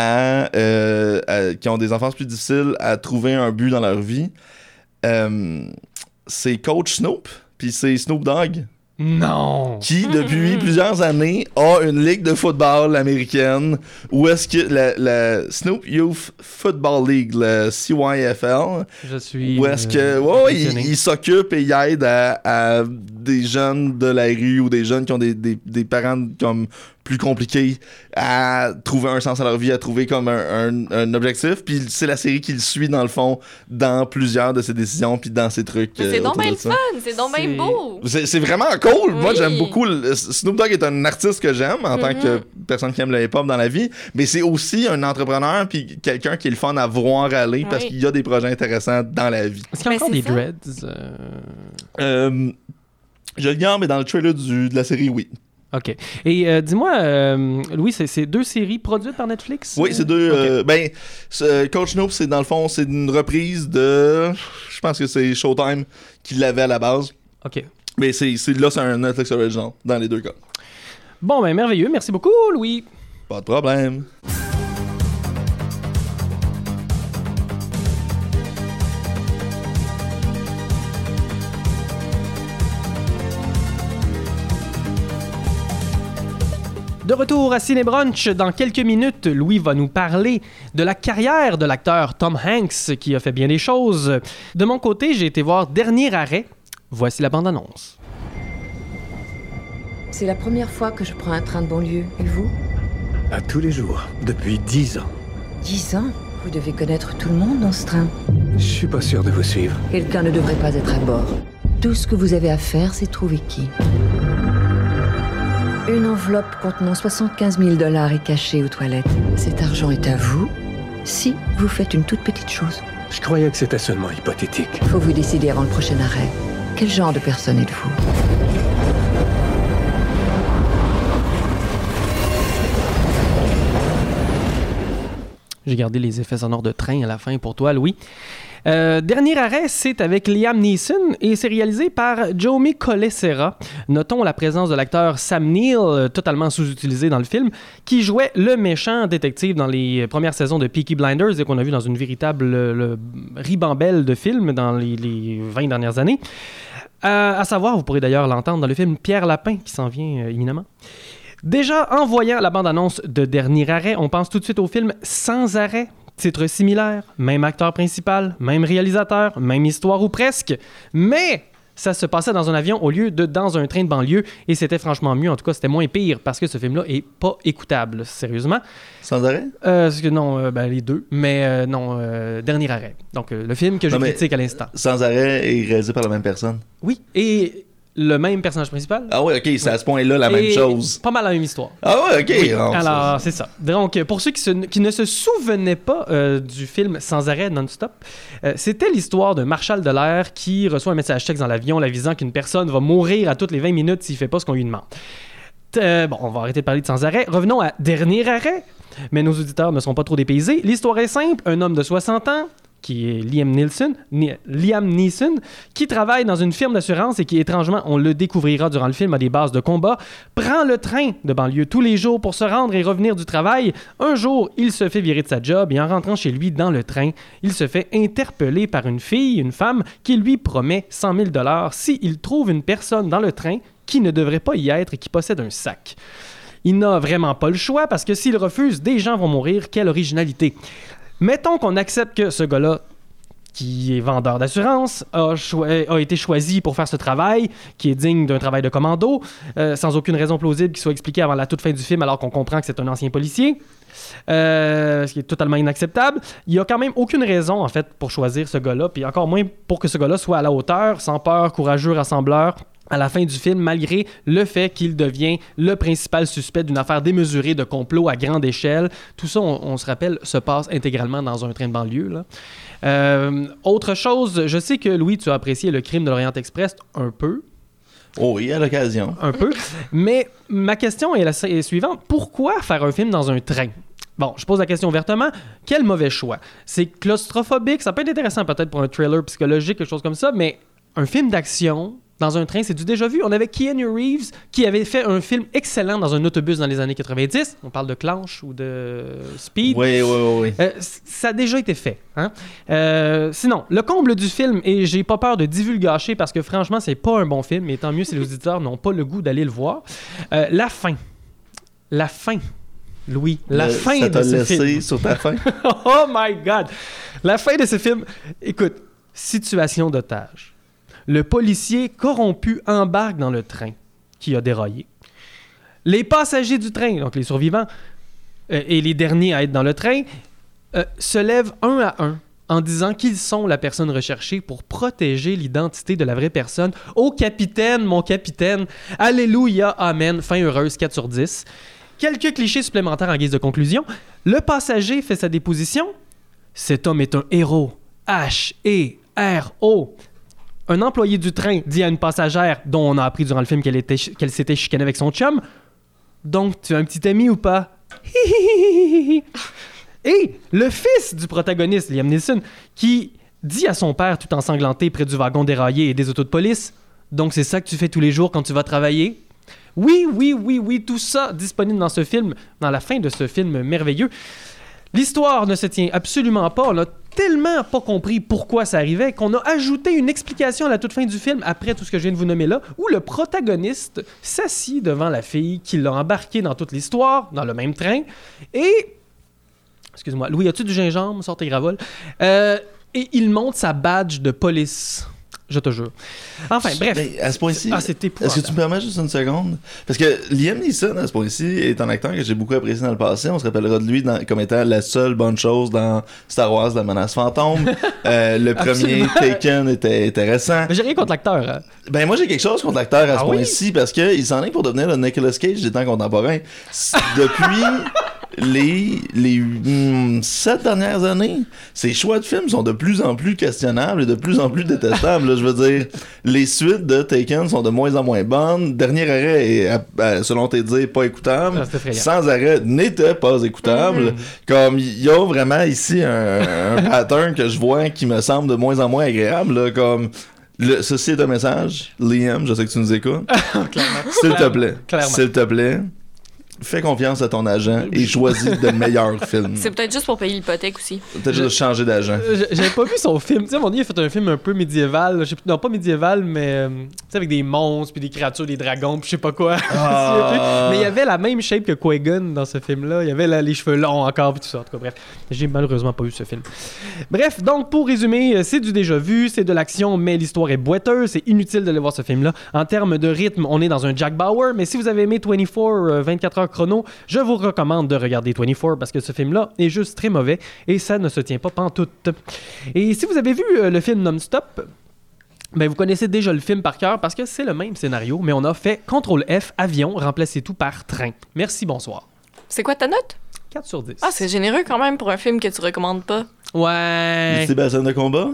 qui ont des enfances plus difficiles à trouver un but dans leur vie. C'est Coach Snoop, puis c'est Snoop Dogg. Non! Qui, depuis plusieurs années, a une ligue de football américaine où est-ce que la Snoop Youth Football League, le CYFL, je suis où est-ce que il s'occupe et il aide à des jeunes de la rue ou des jeunes qui ont des parents comme plus compliqués à trouver un sens à leur vie, à trouver comme un objectif. Puis c'est la série qui le suit dans le fond dans plusieurs de ses décisions puis dans ses trucs. C'est donc bien le fun, c'est donc bien beau. C'est vraiment cool. Oui. Moi j'aime beaucoup. Snoop Dogg est un artiste que j'aime en tant que personne qui aime le hip-hop dans la vie, mais c'est aussi un entrepreneur puis quelqu'un qui est le fun à voir aller parce qu'il y a des projets intéressants dans la vie. Est-ce qu'il y a encore des dreads? Je le garde, mais dans le trailer de la série, oui. OK. Et dis-moi, Louis, c'est 2 séries produites par Netflix? Oui, c'est 2. Okay. Coach Snoop, c'est dans le fond, c'est une reprise de... Je pense que c'est Showtime qui l'avait à la base. OK. Mais c'est un Netflix original, dans les 2 cas. Bon, ben merveilleux. Merci beaucoup, Louis. Pas de problème. De retour à Cinébrunch, dans quelques minutes, Louis va nous parler de la carrière de l'acteur Tom Hanks, qui a fait bien des choses. De mon côté, j'ai été voir Dernier Arrêt. Voici la bande-annonce. C'est la première fois que je prends un train de banlieue. Et vous? À tous les jours, depuis 10 ans. 10 ans? Vous devez connaître tout le monde dans ce train. Je suis pas sûr de vous suivre. Quelqu'un ne devrait pas être à bord. Tout ce que vous avez à faire, c'est trouver qui. Une enveloppe contenant 75 000 $ est cachée aux toilettes. Cet argent est à vous si vous faites une toute petite chose. Je croyais que c'était seulement hypothétique. Faut vous décider avant le prochain arrêt. Quel genre de personne êtes-vous? J'ai gardé les effets sonores de train à la fin pour toi, Louis. Dernier arrêt, c'est avec Liam Neeson et c'est réalisé par Jaume Collet-Serra. Notons la présence de l'acteur Sam Neill, totalement sous-utilisé dans le film, qui jouait le méchant détective dans les premières saisons de Peaky Blinders et qu'on a vu dans une véritable ribambelle de films dans les 20 dernières années. À savoir, vous pourrez d'ailleurs l'entendre dans le film Pierre Lapin, qui s'en vient imminemment. Déjà, en voyant la bande-annonce de Dernier arrêt, on pense tout de suite au film Sans arrêt. Titre similaire, même acteur principal, même réalisateur, même histoire ou presque, mais ça se passait dans un avion au lieu de dans un train de banlieue et c'était franchement mieux, en tout cas c'était moins pire parce que ce film-là est pas écoutable, sérieusement. Sans arrêt? Non, les deux, mais non, Dernier arrêt. Donc le film que je critique à l'instant. Sans arrêt est réalisé par la même personne? Oui, et le même personnage principal. Ah ouais, ok, c'est à ce point-là la même chose. Pas mal la même histoire. Ah ouais, ok. Oui. Alors, c'est ça. Donc, pour ceux qui ne se souvenaient pas du film Sans arrêt non-stop, c'était l'histoire d'un marshal de l'air qui reçoit un message texte dans l'avion l'avisant qu'une personne va mourir à toutes les 20 minutes s'il ne fait pas ce qu'on lui demande. On va arrêter de parler de Sans arrêt. Revenons à Dernier arrêt. Mais nos auditeurs ne sont pas trop dépaysés. L'histoire est simple. Un homme de 60 ans, qui est Liam Neeson, qui travaille dans une firme d'assurance et qui, étrangement, on le découvrira durant le film, a des bases de combat, prend le train de banlieue tous les jours pour se rendre et revenir du travail. Un jour, il se fait virer de sa job et en rentrant chez lui dans le train, il se fait interpeller par une femme, qui lui promet 100 000 $ s'il trouve une personne dans le train qui ne devrait pas y être et qui possède un sac. Il n'a vraiment pas le choix parce que s'il refuse, des gens vont mourir. Quelle originalité! Mettons qu'on accepte que ce gars-là, qui est vendeur d'assurance, a été choisi pour faire ce travail, qui est digne d'un travail de commando, sans aucune raison plausible qui soit expliquée avant la toute fin du film, alors qu'on comprend que c'est un ancien policier, ce qui est totalement inacceptable. Il n'y a quand même aucune raison, en fait, pour choisir ce gars-là, puis encore moins pour que ce gars-là soit à la hauteur, sans peur, courageux, rassembleur, à la fin du film, malgré le fait qu'il devient le principal suspect d'une affaire démesurée de complot à grande échelle. Tout ça, on se rappelle, se passe intégralement dans un train de banlieue, là. Autre chose, je sais que, Louis, tu as apprécié Le Crime de l'Orient Express un peu. Oh oui, à l'occasion. Un peu. Mais ma question est la suivante. Pourquoi faire un film dans un train? Bon, je pose la question ouvertement. Quel mauvais choix? C'est claustrophobique. Ça peut être intéressant peut-être pour un thriller psychologique, quelque chose comme ça, mais un film d'action dans un train, c'est du déjà vu. On avait Keanu Reeves qui avait fait un film excellent dans un autobus dans les années 90. On parle de Clanche ou de Speed. Oui. Ça a déjà été fait. Hein? Sinon, le comble du film, et j'ai pas peur de divulgacher parce que franchement, c'est pas un bon film, mais tant mieux si les auditeurs n'ont pas le goût d'aller le voir. La fin. Louis, la fin de ce film. Ça t'a laissé sur ta fin? Oh my God! La fin de ce film, écoute, situation d'otage. Le policier corrompu embarque dans le train qui a déraillé. Les passagers du train, donc les survivants, et les derniers à être dans le train, se lèvent un à un en disant qu'ils sont la personne recherchée pour protéger l'identité de la vraie personne. Oh capitaine, mon capitaine, alléluia, amen, fin heureuse, 4 sur 10. Quelques clichés supplémentaires en guise de conclusion. Le passager fait sa déposition. Cet homme est un héros. H-E-R-O. Un employé du train dit à une passagère, dont on a appris durant le film qu'elle s'était chicanée avec son chum, « Donc, tu as un petit ami ou pas? » Et le fils du protagoniste, Liam Neeson, qui dit à son père, tout ensanglanté près du wagon déraillé et des autos de police, « Donc, c'est ça que tu fais tous les jours quand tu vas travailler? » Oui, tout ça disponible dans ce film, dans la fin de ce film merveilleux. L'histoire ne se tient absolument pas. On a tellement pas compris pourquoi ça arrivait qu'on a ajouté une explication à la toute fin du film, après tout ce que je viens de vous nommer là, où le protagoniste s'assit devant la fille qui l'a embarqué dans toute l'histoire, dans le même train, et... Excuse-moi, Louis, as-tu du gingembre? Sors tes gravoles. Et il monte sa badge de police. Je te jure. Enfin, bref. Mais à ce point-ci, c'est épouvantable. Est-ce que tu me permets juste une seconde? Parce que Liam Neeson, à ce point-ci, est un acteur que j'ai beaucoup apprécié dans le passé. On se rappellera de lui comme étant la seule bonne chose dans Star Wars, la menace fantôme. Le premier Taken était intéressant. Mais j'ai rien contre l'acteur. Hein? Ben moi, j'ai quelque chose contre l'acteur à ce point-ci parce qu'il s'en est pour devenir le Nicolas Cage des temps contemporains. les 7 dernières années, ces choix de films sont de plus en plus questionnables et de plus en plus détestables. Là, je veux dire, les suites de Taken sont de moins en moins bonnes. Dernier arrêt est, selon tes dires, pas écoutable. Sans arrêt n'était pas écoutable. Comme, il y a vraiment ici un pattern que je vois qui me semble de moins en moins agréable. Là, comme... ceci est un message. Liam, je sais que tu nous écoutes. S'il te plaît, fais confiance à ton agent et choisis de meilleurs films. C'est peut-être juste pour payer l'hypothèque aussi. Peut-être juste changer d'agent. J'avais pas vu son film. Tu sais, à un moment donné, il a fait un film un peu médiéval. Je sais plus, non, pas médiéval, mais tu sais, avec des monstres, puis des créatures, des dragons, puis je sais pas quoi. Mais il y avait la même shape que Qui-Gon dans ce film-là. Il y avait les cheveux longs encore, puis tout ça. En tout cas, bref, j'ai malheureusement pas vu ce film. Bref, donc pour résumer, c'est du déjà vu, c'est de l'action, mais l'histoire est boiteuse. C'est inutile d'aller voir ce film-là. En termes de rythme, on est dans un Jack Bauer, mais si vous avez aimé 24 heures chrono, je vous recommande de regarder 24 parce que ce film-là est juste très mauvais et ça ne se tient pas pantoute. Et si vous avez vu le film Non-Stop, ben vous connaissez déjà le film par cœur parce que c'est le même scénario, mais on a fait CTRL-F, avion, remplacez tout par train. Merci, bonsoir. C'est quoi ta note? 4 sur 10. Ah, c'est généreux quand même pour un film que tu recommandes pas. Ouais. C'est la scène de combat?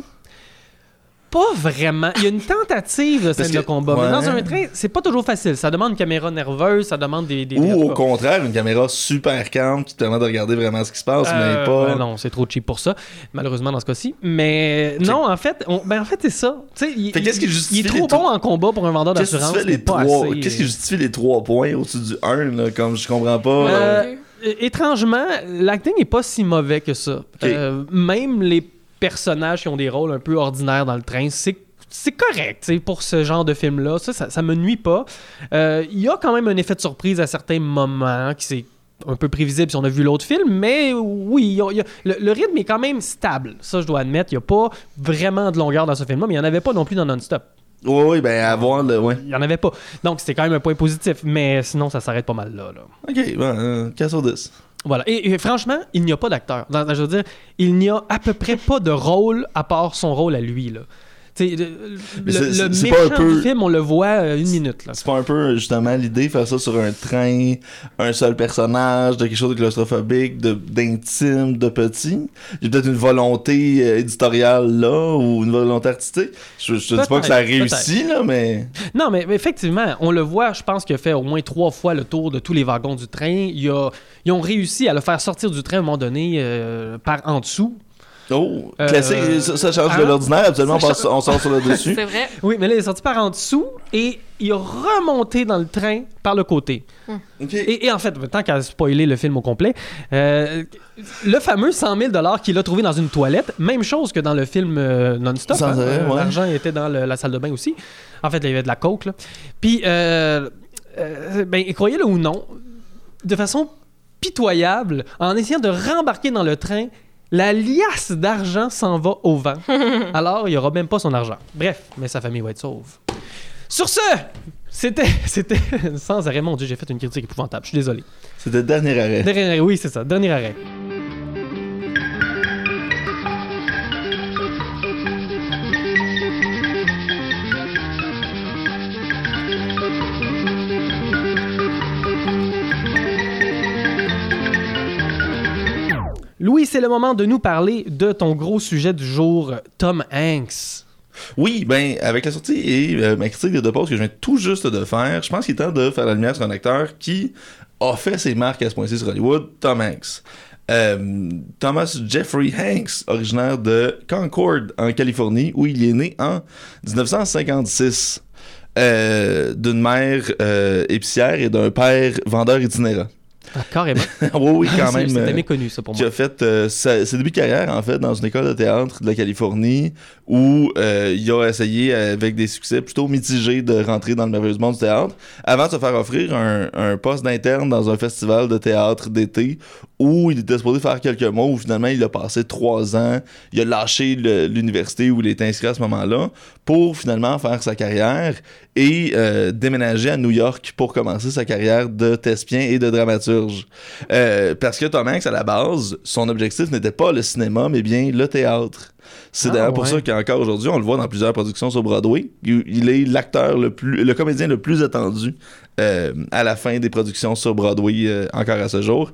Pas vraiment. Il y a une tentative de scène de combat, mais dans un train, c'est pas toujours facile. Ça demande une caméra nerveuse, ça demande des ou au contraire, une caméra super calme qui te permet de regarder vraiment ce qui se passe, mais pas... non, c'est trop cheap pour ça, malheureusement dans ce cas-ci. Mais non, en fait, c'est ça. Qu'est-ce qui justifie il est trop bon en combat pour un vendeur d'assurance. Qu'est-ce qui justifie les 3 points au-dessus du 1, là, comme je comprends pas? Étrangement, l'acting est pas si mauvais que ça. Même les personnages qui ont des rôles un peu ordinaires dans le train, c'est correct pour ce genre de film-là. Ça me nuit pas. Il y a quand même un effet de surprise à certains moments qui c'est un peu prévisible si on a vu l'autre film, mais oui, le rythme est quand même stable. Ça, je dois admettre. Il n'y a pas vraiment de longueur dans ce film-là, mais il n'y en avait pas non plus dans Non-Stop. Oui, ben avoir le... Ouais. Il n'y en avait pas. Donc, c'était quand même un point positif, mais sinon, ça s'arrête pas mal là. OK, 4 sur 10. Voilà. Et franchement, il n'y a pas d'acteur. Je veux dire, il n'y a à peu près pas de rôle à part son rôle à lui, là. Le méchant du film, on le voit une minute. Là. C'est pas un peu justement l'idée de faire ça sur un train, un seul personnage, de quelque chose de claustrophobique, d'intime, de petit? Il y a peut-être une volonté éditoriale là, ou une volonté artistique. Je te dis pas que ça a réussi, là, mais... Non, mais effectivement, on le voit, je pense qu'il a fait au moins 3 fois le tour de tous les wagons du train. Ils ont réussi à le faire sortir du train à un moment donné par en dessous. Oh, classique, ça change de l'ordinaire, absolument, on sort sur le dessus. C'est vrai. Oui, mais là, il est sorti par en dessous et il a remonté dans le train par le côté. Okay. Et en fait, tant qu'à spoiler le film au complet, le fameux 100 000 $ qu'il a trouvé dans une toilette, même chose que dans le film Non-Stop. L'argent était dans la salle de bain aussi. En fait, il y avait de la coke, là. Puis, croyez-le ou non, de façon pitoyable, en essayant de rembarquer dans le train, la liasse d'argent s'en va au vent. Alors, il n'y aura même pas son argent. Bref, mais sa famille va être sauve. Sur ce, c'était sans arrêt. Mon Dieu, j'ai fait une critique épouvantable. Je suis désolé. C'était dernier arrêt. Oui, c'est ça. Dernier arrêt. Louis, c'est le moment de nous parler de ton gros sujet du jour, Tom Hanks. Oui, ben avec la sortie et ma critique de pause que je viens tout juste de faire, je pense qu'il est temps de faire la lumière sur un acteur qui a fait ses marques à ce point-ci sur Hollywood, Tom Hanks. Thomas Jeffrey Hanks, originaire de Concord, en Californie, où il est né en 1956, d'une mère épicière et d'un père vendeur itinérant. Ah, carrément. Oui, quand même. C'était méconnu, ça, pour moi. Qui a fait ses débuts de carrière, en fait, dans une école de théâtre de la Californie, où il a essayé, avec des succès plutôt mitigés, de rentrer dans le merveilleux monde du théâtre, avant de se faire offrir un poste d'interne dans un festival de théâtre d'été, où il était supposé faire quelques mois, où finalement, il a passé 3 ans. Il a lâché l'université où il était inscrit à ce moment-là, pour finalement faire sa carrière et déménager à New York pour commencer sa carrière de thespien et de dramaturge. dramaturge. Parce que Tom Hanks, à la base, son objectif n'était pas le cinéma, mais bien le théâtre. C'est d'ailleurs pour ça qu'encore aujourd'hui, on le voit dans plusieurs productions sur Broadway. Il est le comédien le plus attendu à la fin des productions sur Broadway encore à ce jour.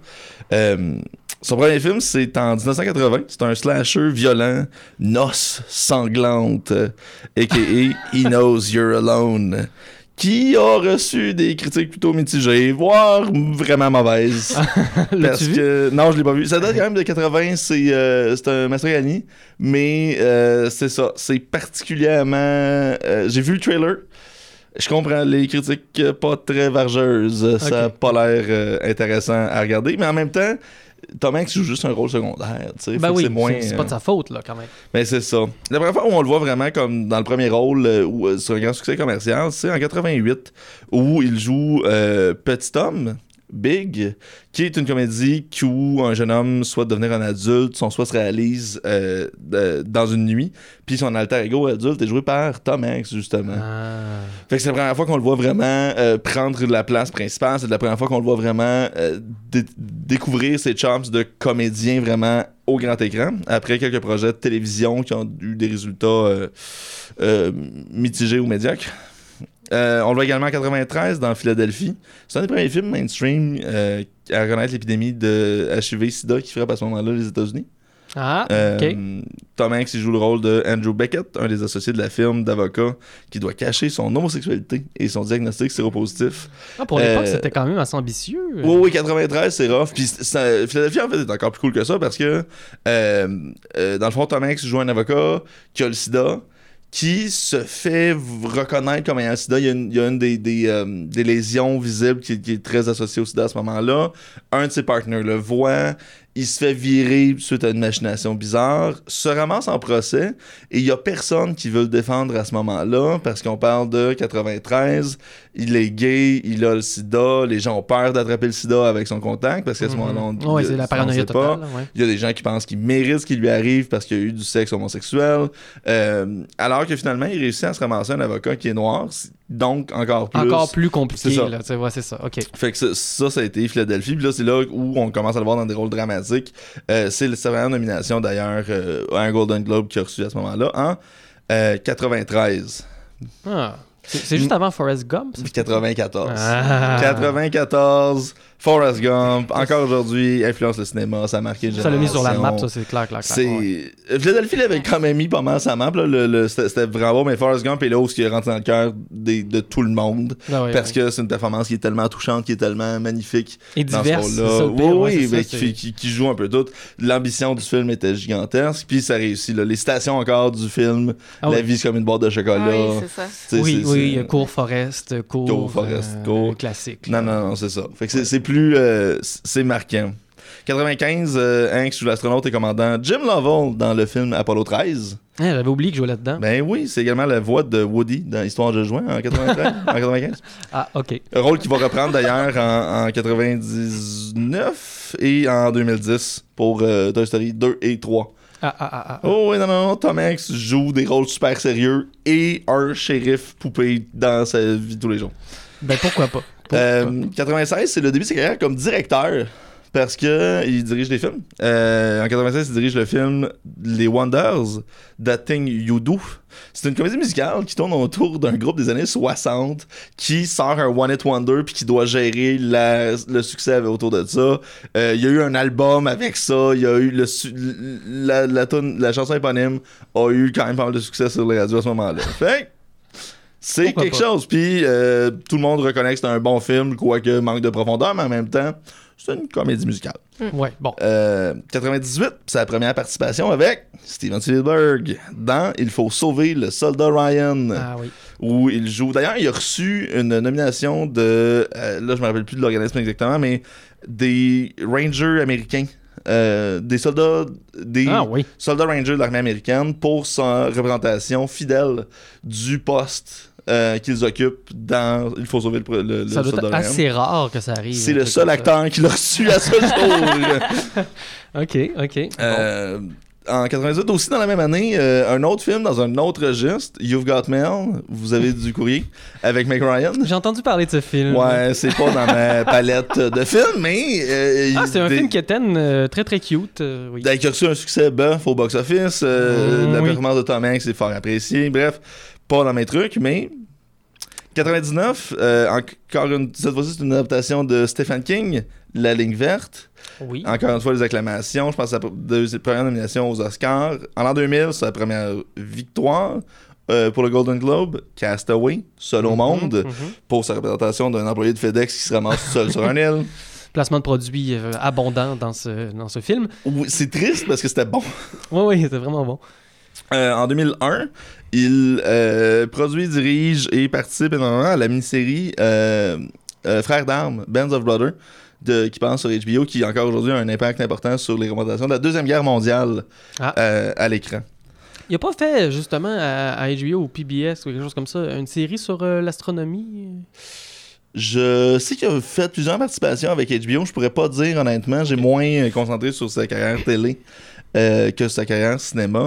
Son premier film, c'est en 1980. C'est un slasher violent, noces sanglantes, a.k.a. He Knows You're Alone, qui a reçu des critiques plutôt mitigées, voire vraiment mauvaises. Parce que non, je l'ai pas vu. Ça date quand même de 80, c'est un Mastroianni, mais c'est ça. C'est particulièrement... j'ai vu le trailer. Je comprends les critiques pas très vargeuses. Ça a pas l'air intéressant à regarder, mais en même temps... Tom Hanks joue juste un rôle secondaire, tu sais. Ben oui, c'est c'est pas de sa faute, là, quand même. Ben c'est ça. La première fois où on le voit vraiment comme dans le premier rôle sur un grand succès commercial, c'est en 88, où il joue Petit Homme, Big, qui est une comédie où un jeune homme souhaite devenir un adulte, son souhait se réalise dans une nuit, puis son alter ego adulte est joué par Tom Hanks, justement. Fait que c'est la première fois qu'on le voit vraiment prendre la place principale, c'est la première fois qu'on le voit vraiment découvrir ses chops de comédien vraiment au grand écran, après quelques projets de télévision qui ont eu des résultats mitigés ou médiocres. On le voit également en 93 dans Philadelphie. C'est un des premiers films mainstream à reconnaître l'épidémie de HIV-Sida qui frappe à ce moment-là les États-Unis. OK. Tom Hanks il joue le rôle de Andrew Beckett, un des associés de la firme d'avocat qui doit cacher son homosexualité et son diagnostic séropositif. Pour l'époque, c'était quand même assez ambitieux. Oui, 93, c'est rough. Puis Philadelphie, en fait, est encore plus cool que ça parce que, dans le fond, Tom Hanks joue un avocat qui a le sida, qui se fait reconnaître comme ayant le sida. Il y a une des lésions visibles qui est très associée au sida à ce moment-là. Un de ses partenaires le voit, il se fait virer suite à une machination bizarre, se ramasse en procès, et il y a personne qui veut le défendre à ce moment-là, parce qu'on parle de 93, il est gay, il a le sida, les gens ont peur d'attraper le sida avec son contact, parce qu'à ce moment-là, c'est la paranoïa totale. Il y a des gens qui pensent qu'il mérite ce qui lui arrive parce qu'il y a eu du sexe homosexuel, alors que finalement, il réussit à se ramasser un avocat qui est noir, donc encore plus compliqué. C'est ça. Là, c'est ça. OK. Fait que ça a été Philadelphie. Puis là, c'est là où on commence à le voir dans des rôles dramatiques. C'est sa première nomination, d'ailleurs, à un Golden Globe qu'il a reçu à ce moment-là, en 93. C'est juste avant Forrest Gump? 94. 94, Forrest Gump, encore aujourd'hui, influence le cinéma, ça a marqué une génération. Ça l'a mis sur la map, ça, c'est clair. Philadelphie l'avait quand même mis pas mal sa map, là, c'était vraiment bon, mais Forrest Gump est là où il est rentré dans le cœur de tout le monde, parce que c'est une performance qui est tellement touchante, qui est tellement magnifique. Et diverse, c'est ça, qui joue un peu tout. L'ambition du film était gigantesque, puis ça réussit. Là. Les citations encore du film, la vie c'est comme une boîte de chocolat. Oui, c'est ça. Oui, Cours Forest, classique. Non, c'est ça. Fait que c'est plus... c'est marquant. 95, Hanks joue l'astronaute et commandant Jim Lovell dans le film Apollo 13. J'avais oublié que je jouais là-dedans. Ben oui, c'est également la voix de Woody dans Histoire de juin en 95. OK. Un rôle qu'il va reprendre d'ailleurs en 99 et en 2010 pour Toy Story 2 et 3. Oh oui, non, Tom Hanks joue des rôles super sérieux et un shérif poupée dans sa vie de tous les jours. Ben pourquoi pas? 96, c'est le début de sa carrière comme directeur. Parce que il dirige des films. En 96, il dirige le film Les Wonders, That Thing You Do. C'est une comédie musicale qui tourne autour d'un groupe des années 60 qui sort un One Hit Wonder puis qui doit gérer le succès autour de ça. Il y a eu un album avec ça. Il y a eu la chanson éponyme a eu quand même pas mal de succès sur les radios à ce moment-là. Fait c'est quelque chose. Puis tout le monde reconnaît que c'est un bon film, quoique manque de profondeur, mais en même temps, c'est une comédie musicale. Ouais, bon. 98, c'est la première participation avec Steven Spielberg dans Il faut sauver le soldat Ryan. Où il joue. D'ailleurs, il a reçu une nomination de. Là, je me rappelle plus de l'organisme exactement, mais des Rangers américains. Des soldats soldats Rangers de l'armée américaine pour sa représentation fidèle du poste qu'ils occupent dans Il faut sauver le ça soldat doit être assez rare que ça arrive. C'est le seul acteur qui l'a reçu à ce jour. OK. En 98, aussi dans la même année, un autre film dans un autre registre, You've Got Mail, vous avez du courrier, avec Meg Ryan. J'ai entendu parler de ce film. Ouais, c'est pas dans ma palette de films, mais... c'est un film qui était très très cute, oui. Qui a reçu un succès bœuf au box-office, la performance de Tom Hanks est fort appréciée, bref, pas dans mes trucs, mais... 99, cette fois-ci, c'est une adaptation de Stephen King, La Ligne verte. Oui. Encore une fois, les acclamations. Je pense que c'est la première nomination aux Oscars. En l'an 2000, c'est la première victoire pour le Golden Globe. Castaway, seul au monde, pour sa représentation d'un employé de FedEx qui se ramasse seul sur un île. Placement de produits abondant dans ce film. Oui, c'est triste parce que c'était bon. Oui, c'était vraiment bon. En 2001, il produit, dirige et participe énormément à la mini-série Frères d'armes, Bands of Brothers, qui passe sur HBO, qui encore aujourd'hui a un impact important sur les représentations de la Deuxième Guerre mondiale à l'écran. Il a pas fait, justement, à HBO ou PBS ou quelque chose comme ça, une série sur l'astronomie? Je sais qu'il a fait plusieurs participations avec HBO. Je pourrais pas dire, honnêtement. J'ai moins concentré sur sa carrière télé que sa carrière cinéma.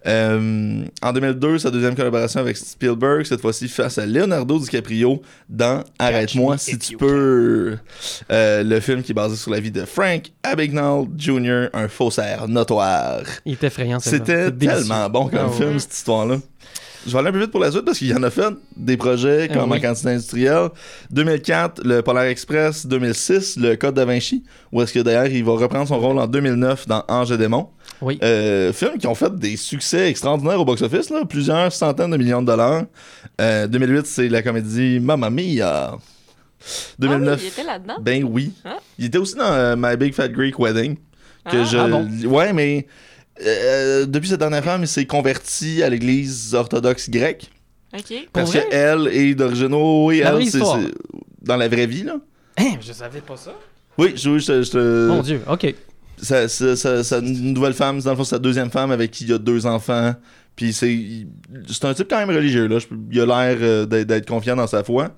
En 2002, sa deuxième collaboration avec Spielberg, cette fois-ci face à Leonardo DiCaprio dans Arrête-moi si tu peux. Le film qui est basé sur la vie de Frank Abagnale Jr., un faussaire notoire. Il était effrayant. C'était tellement bon comme film, cette histoire-là. Je vais aller un peu vite pour la suite parce qu'il y en a fait des projets comme En quantité industrielle. 2004, le Polar Express. 2006, le Code Da Vinci, où est-ce que d'ailleurs il va reprendre son rôle en 2009 dans Ange et Démon. Oui. Films qui ont fait des succès extraordinaires au box-office, là, plusieurs centaines de millions de dollars. 2008, c'est la comédie Mamma Mia. 2009, oui, il était là-dedans? Ben oui. Hein? Il était aussi dans My Big Fat Greek Wedding. Bon? Ouais, mais... depuis cette dernière femme, il s'est converti à l'église orthodoxe grecque. OK. Parce qu'elle est d'origine... oui, elle, c'est dans la vraie vie, là. Hein, je savais pas ça. Oui, je Mon Dieu, OK. Sa nouvelle femme, dans le fond, c'est sa deuxième femme avec qui il y a 2 enfants. Puis c'est un type quand même religieux, là. Il a l'air d'être confiant dans sa foi.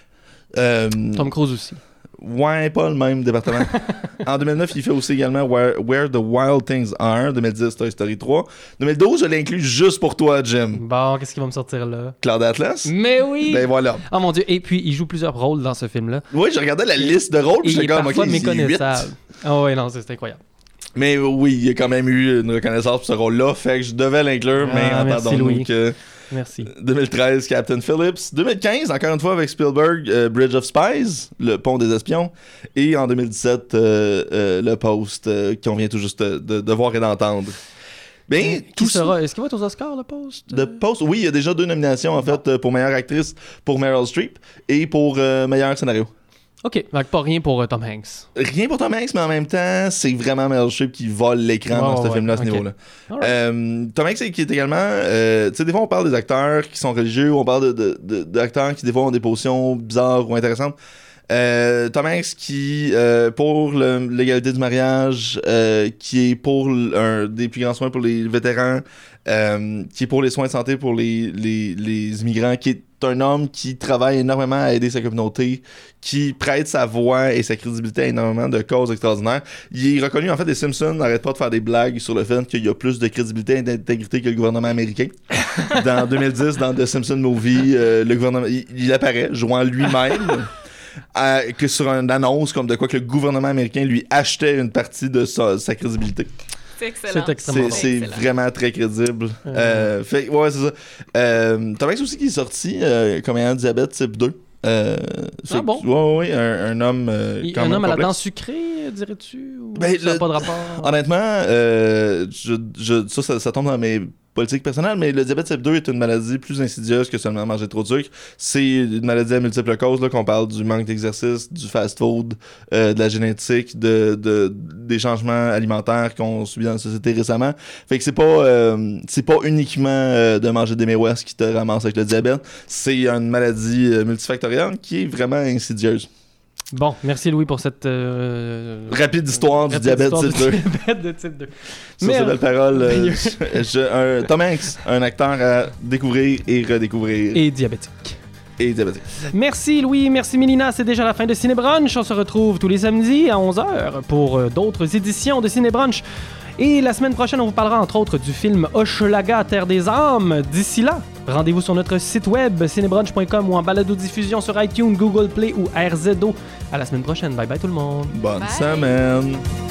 Tom Cruise aussi. Ouais, pas le même département. En 2009, il fait aussi également Where the Wild Things Are. 2010, Toy Story 3. 2012, je l'inclus juste pour toi, Jim. Bon, qu'est-ce qui va me sortir là? Cloud Atlas. Mais oui! Ben voilà. Oh mon Dieu, et puis il joue plusieurs rôles dans ce film-là. Oui, je regardais la liste de rôles, puis j'étais comme, parfois méconnaissable. Ah ouais, non, c'est incroyable. Mais oui, il a quand même eu une reconnaissance pour ce rôle-là, fait que je devais l'inclure, mais entendons-nous que... Merci. 2013, Captain Phillips. 2015, encore une fois avec Spielberg, Bridge of Spies, le pont des espions. Et en 2017, le Post, qu'on vient tout juste de voir et d'entendre. Bien, est-ce qu'il va être aux Oscars, le Post? Le Post, oui, il y a déjà 2 nominations, en fait, pour meilleure actrice pour Meryl Streep et pour meilleur scénario. OK, donc pas rien pour Tom Hanks. Rien pour Tom Hanks, mais en même temps, c'est vraiment Meryl Streep qui vole l'écran dans ce film-là, à ce niveau-là. Tom Hanks, qui est également... tu sais, des fois, on parle des acteurs qui sont religieux, on parle d'acteurs qui, des fois, ont des positions bizarres ou intéressantes. Tom Hanks qui, pour l'égalité du mariage, qui est pour des plus grands soins pour les vétérans, qui est pour les soins de santé pour les immigrants, qui est un homme qui travaille énormément à aider sa communauté, qui prête sa voix et sa crédibilité à énormément de causes extraordinaires. Il est reconnu, en fait, des Simpsons n'arrêtent pas de faire des blagues sur le fait qu'il y a plus de crédibilité et d'intégrité que le gouvernement américain. Dans 2010, dans The Simpsons Movie, le gouvernement, il apparaît jouant lui-même que sur une annonce comme de quoi que le gouvernement américain lui achetait une partie de sa crédibilité. C'est excellent. C'est vraiment très crédible. Ouais, c'est ça. Tom Hanks aussi qui est sorti comme ayant diabète type 2. Bon? Oui, un homme. Un homme à la dent sucrée, dirais-tu? Ou ça n'a pas de rapport? Honnêtement, ça tombe dans mes politiques personnelles, mais le diabète type 2 est une maladie plus insidieuse que seulement manger trop de sucre. C'est une maladie à multiples causes, là, qu'on parle du manque d'exercice, du fast-food, de la génétique, des changements alimentaires qu'on subit dans la société récemment. Fait que c'est pas uniquement de manger des Mae West qui te ramasse avec le diabète. C'est une maladie multifactorielle qui est vraiment insidieuse. Bon, merci Louis pour cette rapide histoire du diabète type 2. Diabète de type 2. Sur ces belles paroles, Tom Hanks, un acteur à découvrir et redécouvrir. Et diabétique. Merci Louis, merci Mélina, c'est déjà la fin de Cinébrunch. On se retrouve tous les samedis à 11h pour d'autres éditions de Cinébrunch. Et la semaine prochaine, on vous parlera entre autres du film Hochelaga, Terre des âmes. D'ici là, rendez-vous sur notre site web cinebrunch.com ou en balado-diffusion sur iTunes, Google Play ou RZO. À la semaine prochaine. Bye bye tout le monde. Bonne semaine.